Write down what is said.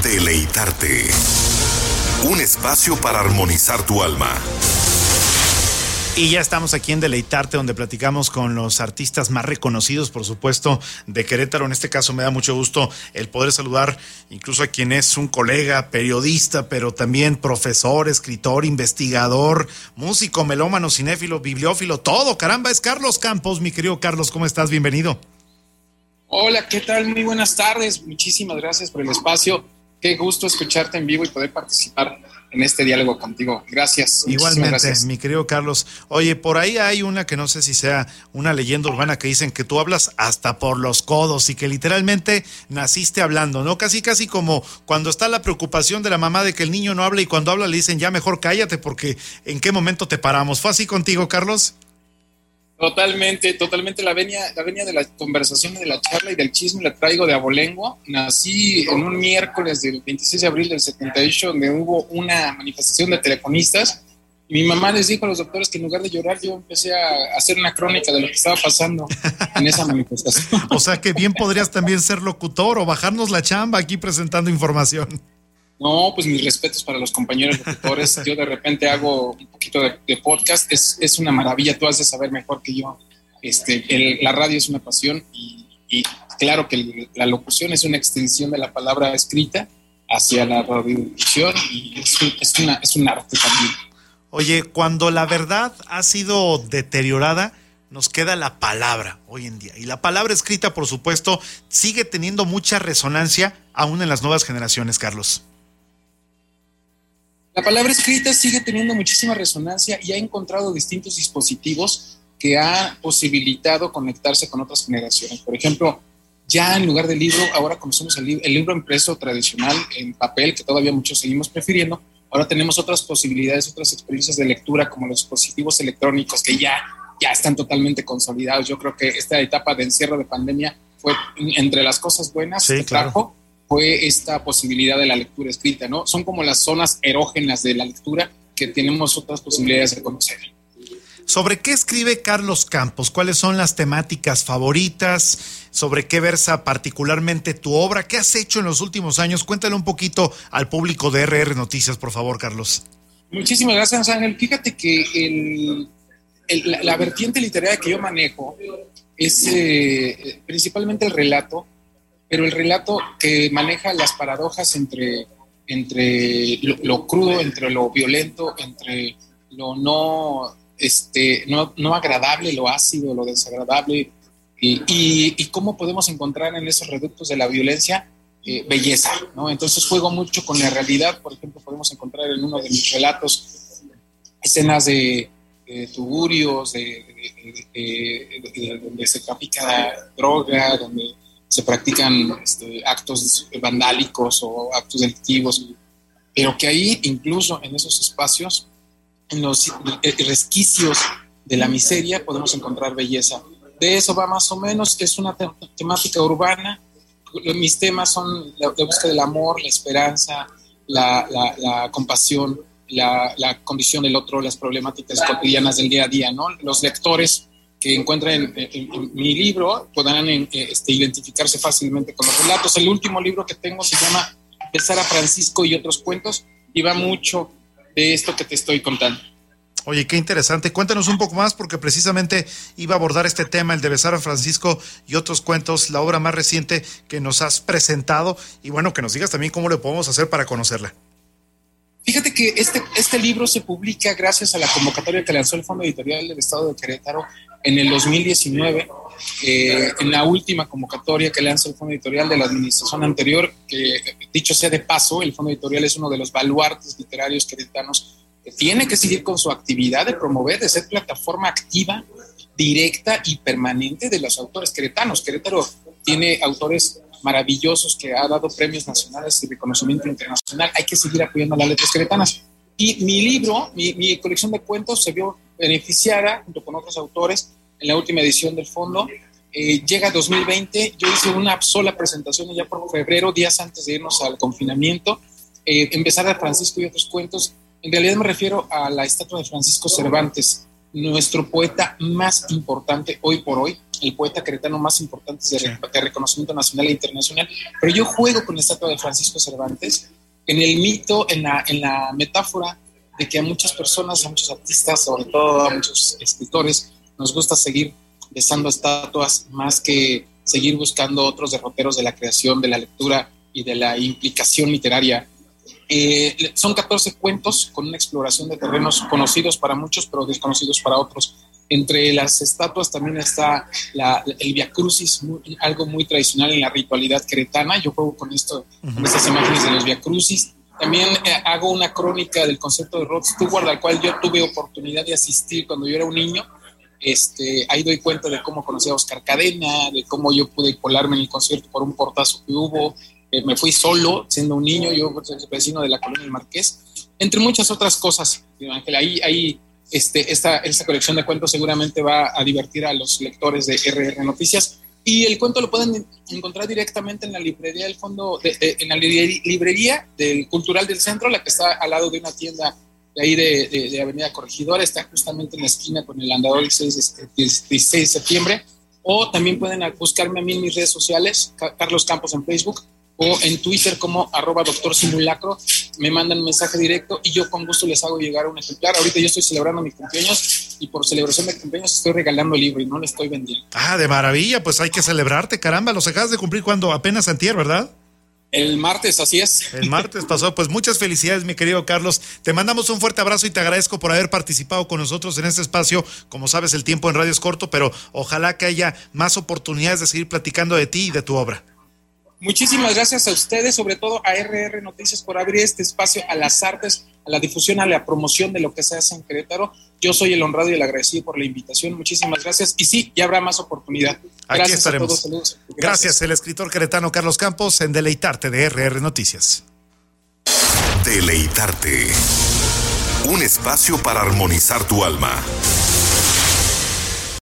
Deleitarte. Un espacio para armonizar tu alma. Y ya estamos aquí en Deleitarte, donde platicamos con los artistas más reconocidos, por supuesto, de Querétaro. En este caso me da mucho gusto el poder saludar incluso a quien es un colega, periodista, pero también profesor, escritor, investigador, músico, melómano, cinéfilo, bibliófilo, todo. Caramba, es Carlos Campos. Mi querido Carlos, ¿cómo estás? Bienvenido. Hola, ¿qué tal? Muy buenas tardes. Muchísimas gracias por el espacio. Qué gusto escucharte en vivo y poder participar en este diálogo contigo. Gracias. Igualmente, gracias. Mi querido Carlos. Oye, por ahí hay una que no sé si sea una leyenda urbana que dicen que tú hablas hasta por los codos y que literalmente naciste hablando, ¿no? Casi como cuando está la preocupación de la mamá de que el niño no habla y cuando habla le dicen ya mejor cállate porque ¿en qué momento te paramos? ¿Fue así contigo, Carlos? Totalmente. La venia de la conversación, de la charla y del chisme la traigo de abolengo. Nací en un miércoles del 26 de abril del 78, donde hubo una manifestación de telefonistas. Y mi mamá les dijo a los doctores que en lugar de llorar, yo empecé a hacer una crónica de lo que estaba pasando en esa manifestación. O sea que bien podrías también ser locutor o bajarnos la chamba aquí presentando información. No, pues mis respetos para los compañeros locutores. Yo de repente hago un poquito de podcast. Es una maravilla. Tú has de saber mejor que yo. La radio es una pasión y claro que la locución es una extensión de la palabra escrita hacia la radiodifusión y es un arte también. Oye, cuando la verdad ha sido deteriorada, nos queda la palabra hoy en día. Y la palabra escrita, por supuesto, sigue teniendo mucha resonancia aún en las nuevas generaciones, Carlos. La palabra escrita sigue teniendo muchísima resonancia y ha encontrado distintos dispositivos que ha posibilitado conectarse con otras generaciones. Por ejemplo, ya en lugar del libro, ahora conocemos el libro impreso tradicional en papel, que todavía muchos seguimos prefiriendo. Ahora tenemos otras posibilidades, otras experiencias de lectura, como los dispositivos electrónicos, que ya están totalmente consolidados. Yo creo que esta etapa de encierro de pandemia fue entre las cosas buenas que trajo, fue esta posibilidad de la lectura escrita, ¿no? Son como las zonas erógenas de la lectura que tenemos otras posibilidades de conocer. ¿Sobre qué escribe Carlos Campos? ¿Cuáles son las temáticas favoritas? ¿Sobre qué versa particularmente tu obra? ¿Qué has hecho en los últimos años? Cuéntale un poquito al público de RR Noticias, por favor, Carlos. Muchísimas gracias, Ángel. Fíjate que la vertiente literaria que yo manejo es principalmente el relato, pero el relato que maneja las paradojas entre lo crudo, entre lo violento, entre lo no agradable, lo ácido, lo desagradable, y cómo podemos encontrar en esos reductos de la violencia belleza, ¿no? Entonces juego mucho con la realidad. Por ejemplo, podemos encontrar en uno de mis relatos escenas de tugurios, donde se trafica droga, donde se practican actos vandálicos o actos delictivos, pero que ahí, incluso en esos espacios, en los resquicios de la miseria, podemos encontrar belleza. De eso va más o menos, es una temática urbana. Mis temas son la búsqueda del amor, la esperanza, la compasión, la condición del otro, las problemáticas cotidianas del día a día, ¿no? Los lectores que encuentren en mi libro podrán identificarse fácilmente con los relatos. El último libro que tengo se llama Besar a Francisco y otros cuentos, y va mucho de esto que te estoy contando. Oye, qué interesante. Cuéntanos un poco más, porque precisamente iba a abordar este tema, el de Besar a Francisco y otros cuentos, la obra más reciente que nos has presentado, y bueno, que nos digas también cómo le podemos hacer para conocerla. Fíjate que este libro se publica gracias a la convocatoria que lanzó el Fondo Editorial del Estado de Querétaro en el 2019, en la última convocatoria que lanzó el Fondo Editorial de la administración anterior, que dicho sea de paso, el Fondo Editorial es uno de los baluartes literarios queretanos que tiene que seguir con su actividad de promover, de ser plataforma activa, directa y permanente de los autores queretanos. Querétaro tiene autores maravillosos que ha dado premios nacionales y reconocimiento internacional. Hay que seguir apoyando a las letras queretanas. Y mi libro, mi colección de cuentos se vio beneficiada junto con otros autores en la última edición del fondo. Llega 2020, yo hice una sola presentación ya por febrero, días antes de irnos al confinamiento. Besar a Francisco y otros cuentos. En realidad me refiero a la estatua de Francisco Cervantes, nuestro poeta más importante hoy por hoy, el poeta queretano más importante de reconocimiento nacional e internacional, pero yo juego con la estatua de Francisco Cervantes en el mito, en la metáfora de que a muchas personas, a muchos artistas, sobre todo a muchos escritores, nos gusta seguir besando estatuas más que seguir buscando otros derroteros de la creación, de la lectura y de la implicación literaria. Son 14 cuentos con una exploración de terrenos conocidos para muchos, pero desconocidos para otros. Entre las estatuas también está el Via Crucis, algo muy tradicional en la ritualidad queretana. Yo juego con esto, con estas imágenes de los Via Crucis. También hago una crónica del concierto de Rod Stewart, al cual yo tuve oportunidad de asistir cuando yo era un niño. Ahí doy cuenta de cómo conocí a Oscar Cadena, de cómo yo pude colarme en el concierto por un portazo que hubo. Me fui solo, siendo un niño, yo soy vecino de la Colonia del Marqués, entre muchas otras cosas. Ángel, ahí esta colección de cuentos seguramente va a divertir a los lectores de RR Noticias. Y el cuento lo pueden encontrar directamente en la librería del fondo, en la librería del Cultural del Centro, la que está al lado de una tienda de ahí de Avenida Corregidora, está justamente en la esquina con el andador 16 de septiembre. O también pueden buscarme a mí en mis redes sociales, Carlos Campos en Facebook, o en Twitter como @doctorsimulacro. Me mandan un mensaje directo y yo con gusto les hago llegar un ejemplar. Ahorita yo estoy celebrando mi cumpleaños y por celebración de cumpleaños estoy regalando el libro y no le estoy vendiendo. De maravilla, pues hay que celebrarte, caramba. Los acabas de cumplir cuando apenas antier, ¿verdad? El martes, así es. El martes pasó. Pues muchas felicidades, mi querido Carlos. Te mandamos un fuerte abrazo y te agradezco por haber participado con nosotros en este espacio. Como sabes, el tiempo en radio es corto, pero ojalá que haya más oportunidades de seguir platicando de ti y de tu obra. Muchísimas gracias a ustedes, sobre todo a RR Noticias, por abrir este espacio a las artes, a la difusión, a la promoción de lo que se hace en Querétaro. Yo soy el honrado y el agradecido por la invitación. Muchísimas gracias. Y sí, ya habrá más oportunidad. Gracias. Aquí estaremos. A todos. Saludos. Gracias, el escritor queretano Carlos Campos, en Deleitarte de RR Noticias. Deleitarte. Un espacio para armonizar tu alma.